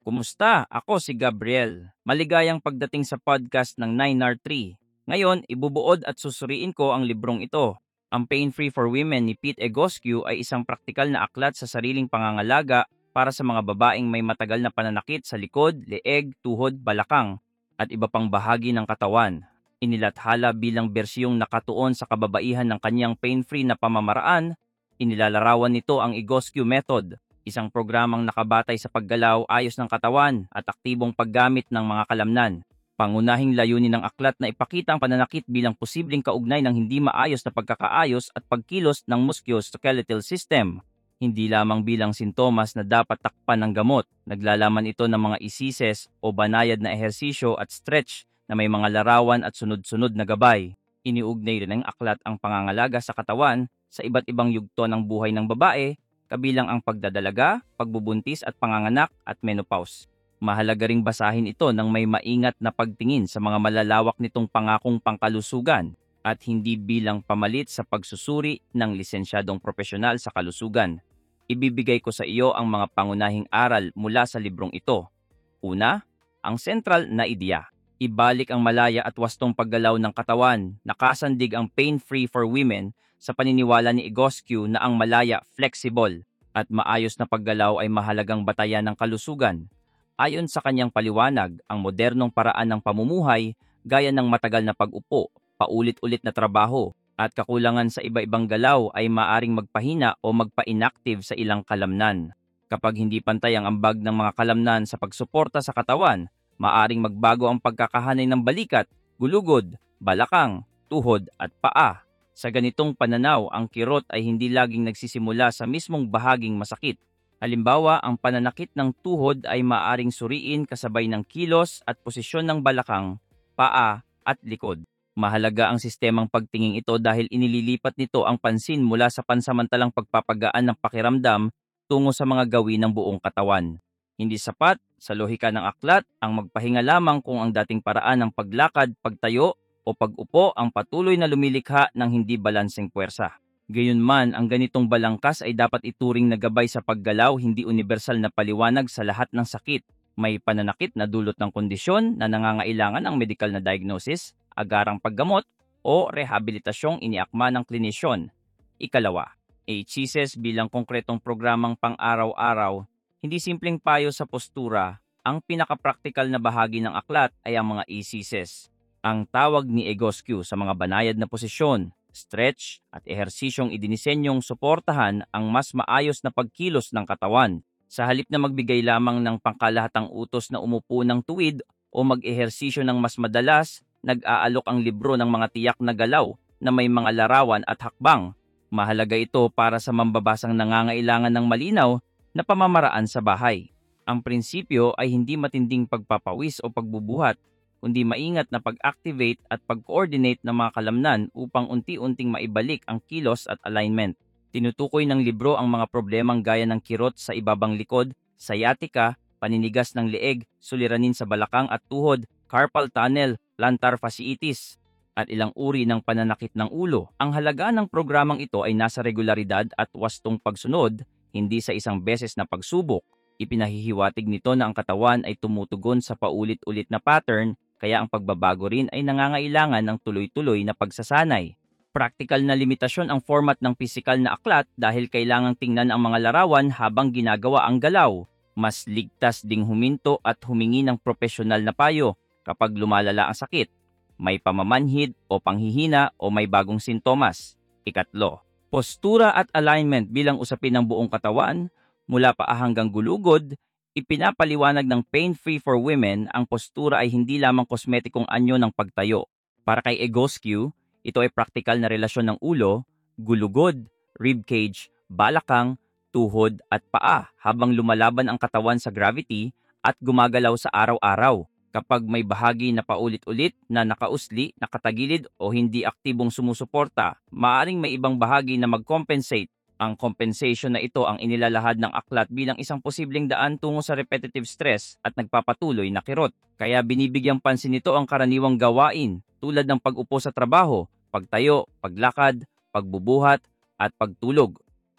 Kumusta? Ako si Gabriel. Maligayang pagdating sa podcast ng 9R3. Ngayon, ibubuod at susuriin ko ang librong ito. Ang Pain Free for Women ni Pete Egoscue ay isang praktikal na aklat sa sariling pangangalaga para sa mga babaeng may matagal na pananakit sa likod, leeg, tuhod, balakang, at iba pang bahagi ng katawan. Inilathala bilang bersyong nakatuon sa kababaihan ng kanyang pain-free na pamamaraan. Inilalarawan nito ang Egoscue Method, isang programang nakabatay sa paggalaw, ayos ng katawan at aktibong paggamit ng mga kalamnan. Pangunahing layunin ng aklat na ipakita ang pananakit bilang posibleng kaugnay ng hindi maayos na pagkakaayos at pagkilos ng musculoskeletal system. Hindi lamang bilang sintomas na dapat takpan ng gamot, naglalaman ito ng mga isises o banayad na ehersisyo at stretch na may mga larawan at sunod-sunod na gabay. Iniugnay rin ng aklat ang pangangalaga sa katawan sa iba't ibang yugto ng buhay ng babae, kabilang ang pagdadalaga, pagbubuntis at panganganak at menopause. Mahalaga ring basahin ito ng may maingat na pagtingin sa mga malalawak nitong pangakong pangkalusugan at hindi bilang pamalit sa pagsusuri ng lisensyadong propesyonal sa kalusugan. Ibibigay ko sa iyo ang mga pangunahing aral mula sa librong ito. Una, ang sentral na ideya. Ibalik ang malaya at wastong paggalaw ng katawan. Nakasandig ang pain-free for women sa paniniwala ni Egoscue na ang malaya, flexible, at maayos na paggalaw ay mahalagang batayan ng kalusugan. Ayon sa kanyang paliwanag, ang modernong paraan ng pamumuhay, gaya ng matagal na pag-upo, paulit-ulit na trabaho, at kakulangan sa iba-ibang galaw ay maaring magpahina o magpa-inactive sa ilang kalamnan. Kapag hindi pantay ang ambag ng mga kalamnan sa pagsuporta sa katawan, maaring magbago ang pagkakahanay ng balikat, gulugod, balakang, tuhod at paa. Sa ganitong pananaw, ang kirot ay hindi laging nagsisimula sa mismong bahaging masakit. Halimbawa, ang pananakit ng tuhod ay maaring suriin kasabay ng kilos at posisyon ng balakang, paa at likod. Mahalaga ang sistemang pagtingin ito dahil inililipat nito ang pansin mula sa pansamantalang pagpapagaan ng pakiramdam tungo sa mga gawin ng buong katawan. Hindi sapat sa lohika ng aklat ang magpahinga lamang kung ang dating paraan ng paglakad, pagtayo o pag-upo ang patuloy na lumilikha ng hindi balanseng puwersa. Gayunman, ang ganitong balangkas ay dapat ituring na gabay sa paggalaw, hindi universal na paliwanag sa lahat ng sakit. May pananakit na dulot ng kondisyon na nangangailangan ng medical na diagnosis, agarang paggamot, o rehabilitasyong iniakma ng klinisyon. Ikalawa, HCSS bilang konkretong programang pang-araw-araw, hindi simpleng payo sa postura. Ang pinakapraktikal na bahagi ng aklat ay ang mga ECSS. Ang tawag ni Egoscue sa mga banayad na posisyon, stretch at ehersisyong idinisenyong suportahan ang mas maayos na pagkilos ng katawan. Sa halip na magbigay lamang ng pangkalahatang utos na umupo ng tuwid o mag-ehersisyo ng mas madalas, nag-aalok ang libro ng mga tiyak na galaw na may mga larawan at hakbang. Mahalaga ito para sa mambabasang nangangailangan ng malinaw na pamamaraan sa bahay. Ang prinsipyo ay hindi matinding pagpapawis o pagbubuhat, kundi maingat na pag-activate at pag-coordinate ng mga kalamnan upang unti-unting maibalik ang kilos at alignment. Tinutukoy ng libro ang mga problemang gaya ng kirot sa ibabang likod, sciatica, paninigas ng leeg, suliranin sa balakang at tuhod, carpal tunnel, plantar fasciitis, at ilang uri ng pananakit ng ulo. Ang halaga ng programang ito ay nasa regularidad at wastong pagsunod, hindi sa isang beses na pagsubok. Ipinahihiwatig nito na ang katawan ay tumutugon sa paulit-ulit na pattern, kaya ang pagbabago rin ay nangangailangan ng tuloy-tuloy na pagsasanay. Praktikal na limitasyon ang format ng pisikal na aklat dahil kailangang tingnan ang mga larawan habang ginagawa ang galaw. Mas ligtas ding huminto at humingi ng propesyonal na payo kapag lumalala ang sakit, may pamamanhid o panghihina o may bagong sintomas. Ikatlo, postura at alignment bilang usapin ng buong katawan, mula paa hanggang gulugod. Ipinapaliwanag ng Pain Free for Women ang postura ay hindi lamang kosmetikong anyo ng pagtayo. Para kay Egoscue, ito ay praktikal na relasyon ng ulo, gulugod, ribcage, balakang, tuhod at paa habang lumalaban ang katawan sa gravity at gumagalaw sa araw-araw. Kapag may bahagi na paulit-ulit na nakausli, nakatagilid o hindi aktibong sumusuporta, maaring may ibang bahagi na mag-compensate. Ang compensation na ito ang inilalahad ng aklat bilang isang posibleng daan tungo sa repetitive stress at nagpapatuloy na kirot. Kaya binibigyang pansin nito ang karaniwang gawain tulad ng pag-upo sa trabaho, pagtayo, paglakad, pagbubuhat, at pagtulog.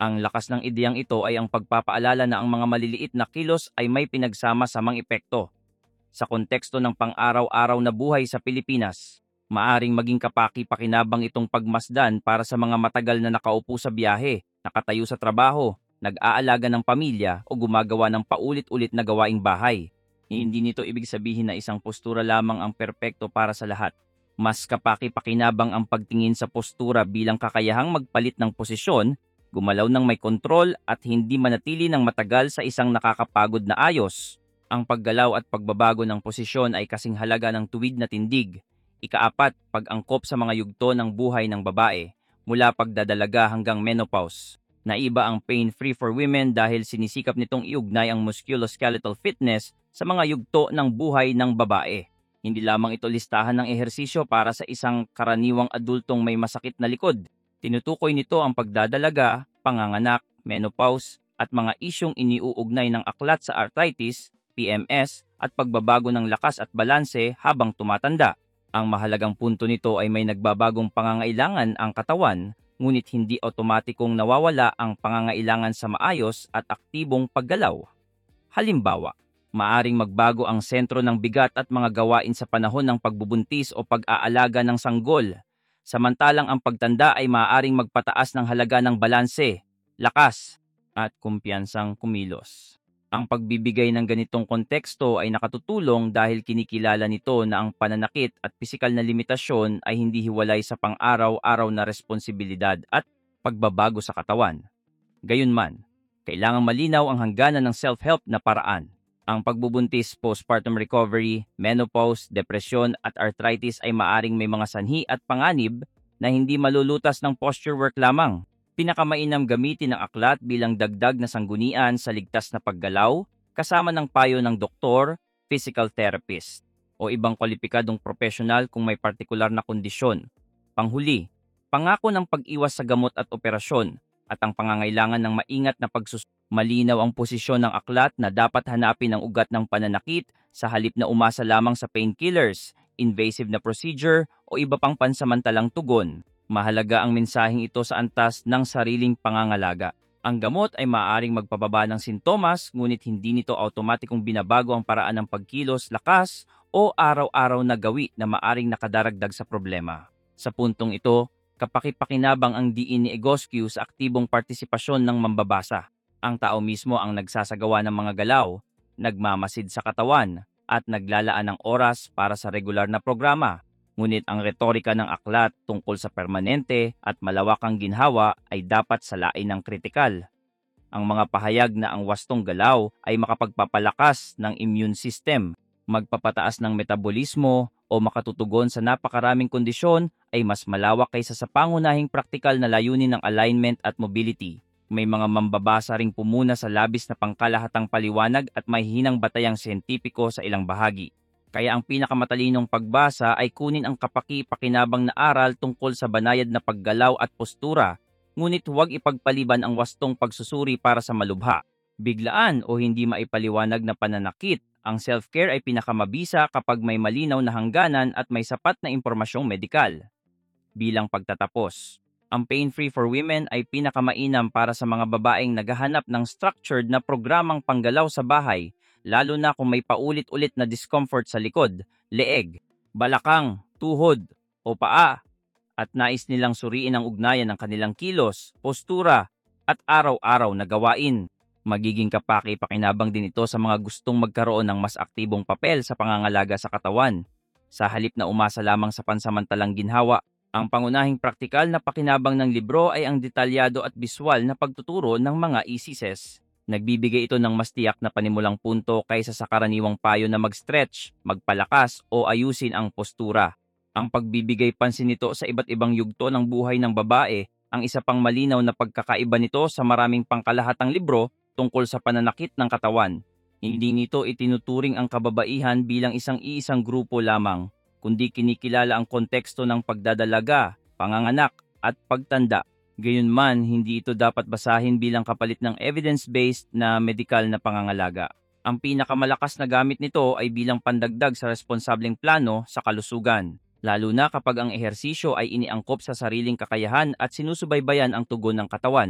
Ang lakas ng ideyang ito ay ang pagpapaalala na ang mga maliliit na kilos ay may pinagsama-samang epekto. Sa konteksto ng pang-araw-araw na buhay sa Pilipinas, maaring maging kapaki-pakinabang itong pagmasdan para sa mga matagal na nakaupo sa biyahe, nakatayo sa trabaho, nag-aalaga ng pamilya o gumagawa ng paulit-ulit na gawaing bahay. Hindi nito ibig sabihin na isang postura lamang ang perpekto para sa lahat. Mas kapaki-pakinabang ang pagtingin sa postura bilang kakayahang magpalit ng posisyon, gumalaw ng may kontrol at hindi manatili ng matagal sa isang nakakapagod na ayos. Ang paggalaw at pagbabago ng posisyon ay kasing halaga ng tuwid na tindig. Ikaapat, pag-angkop sa mga yugto ng buhay ng babae, mula pagdadalaga hanggang menopause. Naiba ang pain-free for women dahil sinisikap nitong iugnay ang musculoskeletal fitness sa mga yugto ng buhay ng babae. Hindi lamang ito listahan ng ehersisyo para sa isang karaniwang adultong may masakit na likod. Tinutukoy nito ang pagdadalaga, panganganak, menopause, at mga isyong iniuugnay ng aklat sa arthritis, PMS, at pagbabago ng lakas at balanse habang tumatanda. Ang mahalagang punto nito ay may nagbabagong pangangailangan ang katawan, ngunit hindi otomatikong nawawala ang pangangailangan sa maayos at aktibong paggalaw. Halimbawa, maaring magbago ang sentro ng bigat at mga gawain sa panahon ng pagbubuntis o pag-aalaga ng sanggol, samantalang ang pagtanda ay maaaring magpataas ng halaga ng balanse, lakas, at kumpiyansang kumilos. Ang pagbibigay ng ganitong konteksto ay nakatutulong dahil kinikilala nito na ang pananakit at pisikal na limitasyon ay hindi hiwalay sa pang-araw-araw na responsibilidad at pagbabago sa katawan. Gayunman, kailangang malinaw ang hangganan ng self-help na paraan. Ang pagbubuntis, postpartum recovery, menopause, depresyon at arthritis ay maaring may mga sanhi at panganib na hindi malulutas ng posture work lamang. Pinakamainam gamitin ang aklat bilang dagdag na sanggunian sa ligtas na paggalaw kasama ng payo ng doktor, physical therapist, o ibang kwalipikadong profesional kung may partikular na kondisyon. Panghuli, pangako ng pag-iwas sa gamot at operasyon at ang pangangailangan ng maingat na malinaw ang posisyon ng aklat na dapat hanapin ang ugat ng pananakit sa halip na umasa lamang sa painkillers, invasive na procedure o iba pang pansamantalang tugon. Mahalaga ang mensaheng ito sa antas ng sariling pangangalaga. Ang gamot ay maaaring magpababa ng sintomas, ngunit hindi nito automatikong binabago ang paraan ng pagkilos, lakas, o araw-araw na gawi na maaaring nakadaragdag sa problema. Sa puntong ito, kapaki-pakinabang ang diin ni Egoscue sa aktibong partisipasyon ng mambabasa. Ang tao mismo ang nagsasagawa ng mga galaw, nagmamasid sa katawan, at naglalaan ng oras para sa regular na programa. Ngunit ang retorika ng aklat tungkol sa permanente at malawakang ginhawa ay dapat salain ng kritikal. Ang mga pahayag na ang wastong galaw ay makapagpapalakas ng immune system, magpapataas ng metabolismo o makatutugon sa napakaraming kondisyon ay mas malawak kaysa sa pangunahing praktikal na layunin ng alignment at mobility. May mga mambabasa ring pumuna sa labis na pangkalahatang paliwanag at may hinang batayang siyentipiko sa ilang bahagi. Kaya ang pinakamatalinong pagbasa ay kunin ang kapaki-pakinabang na aral tungkol sa banayad na paggalaw at postura, ngunit huwag ipagpaliban ang wastong pagsusuri para sa malubha. Biglaan o hindi maipaliwanag na pananakit, ang self-care ay pinakamabisa kapag may malinaw na hangganan at may sapat na impormasyong medikal. Bilang pagtatapos, ang Pain-Free for Women ay pinakamainam para sa mga babaeng naghahanap ng structured na programang panggalaw sa bahay, lalo na kung may paulit-ulit na discomfort sa likod, leeg, balakang, tuhod, o paa, at nais nilang suriin ang ugnayan ng kanilang kilos, postura, at araw-araw na gawain. Magiging kapaki-pakinabang din ito sa mga gustong magkaroon ng mas aktibong papel sa pangangalaga sa katawan. Sa halip na umasa lamang sa pansamantalang ginhawa, ang pangunahing praktikal na pakinabang ng libro ay ang detalyado at biswal na pagtuturo ng mga isises. Nagbibigay ito ng mas tiyak na panimulang punto kaysa sa karaniwang payo na mag-stretch, magpalakas o ayusin ang postura. Ang pagbibigay pansin nito sa iba't ibang yugto ng buhay ng babae ang isa pang malinaw na pagkakaiba nito sa maraming pangkalahatang libro tungkol sa pananakit ng katawan. Hindi nito itinuturing ang kababaihan bilang isang grupo lamang, kundi kinikilala ang konteksto ng pagdadalaga, panganganak at pagtanda. Gayunman, hindi ito dapat basahin bilang kapalit ng evidence-based na medikal na pangangalaga. Ang pinakamalakas na gamit nito ay bilang pandagdag sa responsableng plano sa kalusugan, lalo na kapag ang ehersisyo ay iniangkop sa sariling kakayahan at sinusubaybayan ang tugon ng katawan.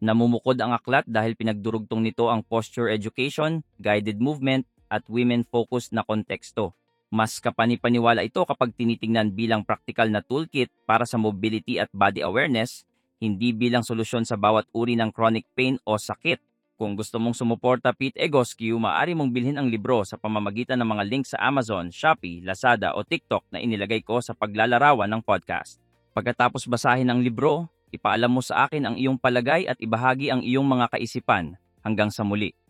Namumukod ang aklat dahil pinagdurugtong nito ang posture education, guided movement, at women-focused na konteksto. Mas kapani-paniwala ito kapag tinitingnan bilang praktikal na toolkit para sa mobility at body awareness, hindi bilang solusyon sa bawat uri ng chronic pain o sakit. Kung gusto mong sumuporta Pete Egoscue, maaari mong bilhin ang libro sa pamamagitan ng mga link sa Amazon, Shopee, Lazada o TikTok na inilagay ko sa paglalarawan ng podcast. Pagkatapos basahin ang libro, ipaalam mo sa akin ang iyong palagay at ibahagi ang iyong mga kaisipan. Hanggang sa muli.